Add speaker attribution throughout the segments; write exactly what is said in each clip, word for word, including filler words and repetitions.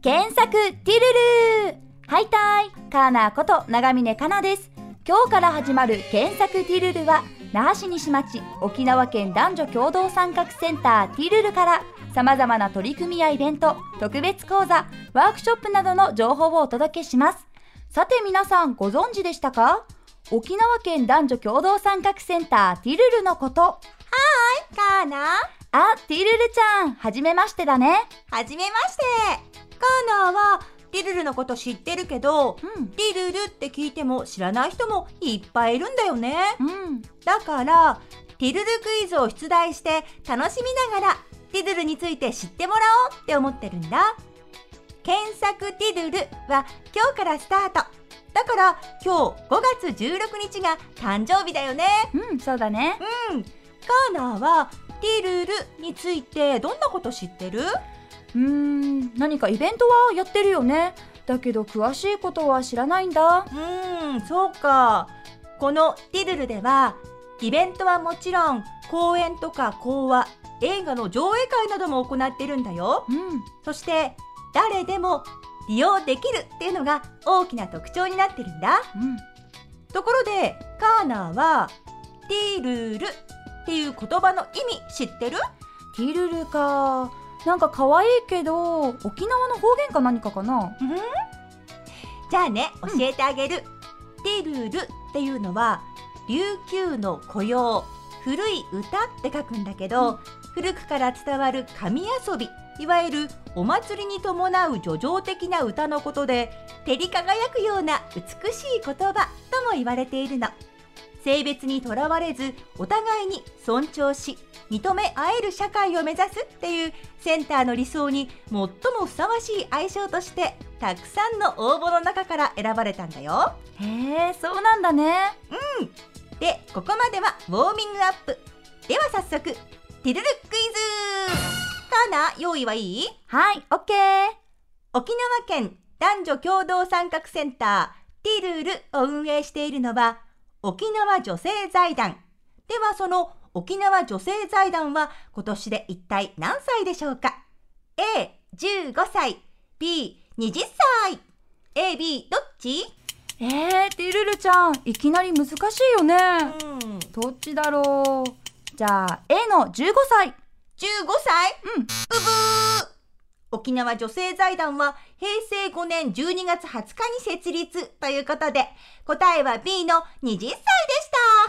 Speaker 1: 検索ティルル。はいたい、カーナーこと長峰かなです。今日から始まる検索ティルルは、那覇市西町沖縄県男女共同参画センターティルルから様々な取り組みやイベント、特別講座、ワークショップなどの情報をお届けします。さて皆さんご存知でしたか？沖縄県男女共同参画センターティルルのこと。は
Speaker 2: ーい、カーナー。
Speaker 1: あ、ティルルちゃん、はじめましてだね。
Speaker 2: はじめまして。カーナーはティルルのこと知ってるけど、うん、ティルルって聞いても知らない人もいっぱいいるんだよね。うん、だからティルルクイズを出題して楽しみながらティルルについて知ってもらおうって思ってるんだ。検索ティルルは今日からスタート。だから今日ごがつじゅうろくにちが誕生日だよね。
Speaker 1: うん、そうだね。
Speaker 2: うん。カーナーはティルルについてどんなこと知ってる？
Speaker 1: うーん、何かイベントはやってるよね。だけど詳しいことは知らないんだ。
Speaker 2: うーん、そうか。このティルルではイベントはもちろん講演とか講話、映画の上映会なども行ってるんだよ。うん、そして誰でも利用できるっていうのが大きな特徴になってるんだ。うん、ところでカーナーはティルルっていう言葉の意味知ってる？
Speaker 1: ティルルか。なんか可愛いけど沖縄の方言か何かかな？
Speaker 2: うん、じゃあね、教えてあげる。うん、ティルルっていうのは琉球の古謡、古い歌って書くんだけど、うん、古くから伝わる神遊び、いわゆるお祭りに伴う叙情的な歌のことで、照り輝くような美しい言葉とも言われているの。性別にとらわれずお互いに尊重し認め合える社会を目指すっていうセンターの理想に最もふさわしい愛称としてたくさんの応募の中から選ばれたんだよ。
Speaker 1: へえ、そうなんだね。
Speaker 2: うん。で、ここまではウォーミングアップ。では早速ティルルクイズ。カーナー、用意はいい？
Speaker 1: はい、オッケー。
Speaker 2: 沖縄県男女共同参画センターティルルを運営しているのは沖縄女性財団。ではその沖縄女性財団は今年で一体何歳でしょうか？ エーじゅうご 歳、ビーにじゅっさい。 エービー どっち？
Speaker 1: えー、ティルルちゃん、いきなり難しいよね。うん、どっちだろう。じゃあ A のじゅうごさい。
Speaker 2: じゅうごさい？うん。うぶー。沖縄女性財団はへいせいごねんじゅうにがつはつかに設立ということで、答えは ビー のにじゅっさいでした。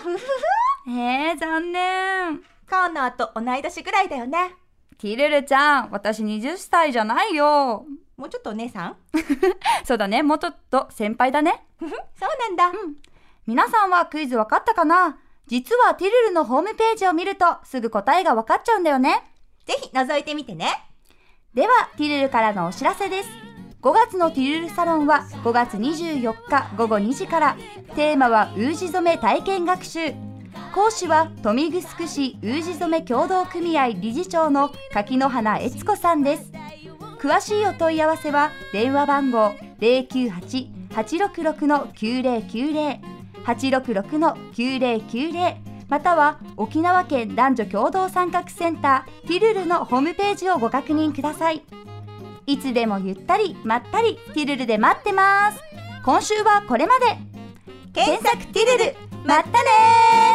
Speaker 2: ふふふ。
Speaker 1: えー、残念。
Speaker 2: カーナーと同い年ぐらいだよね。
Speaker 1: ティルルちゃん、私はたちじゃないよ。
Speaker 2: もうちょっとお姉さん？
Speaker 1: そうだね、もうちょっと先輩だね。
Speaker 2: そうなんだ。
Speaker 1: うん。皆さんはクイズわかったかな？実はティルルのホームページを見るとすぐ答えがわかっちゃうんだよね。
Speaker 2: ぜひ覗いてみてね。
Speaker 1: ではティルルからのお知らせです。ごがつのティルルサロンはごがつにじゅうよっかごごにじから。テーマはウージ染め体験学習。講師は豊見城市ウージ染め協同組合理事長の柿野花悦子さんです。詳しいお問い合わせは電話番号 ゼロきゅうはち はちろくろく きゅうゼロきゅうゼロ はちろくろく きゅうゼロきゅうゼロ、または沖縄県男女共同参画センターティルルのホームページをご確認ください。いつでもゆったりまったりティルルで待ってます。今週はこれまで。
Speaker 2: 検索ティルル、まったねー。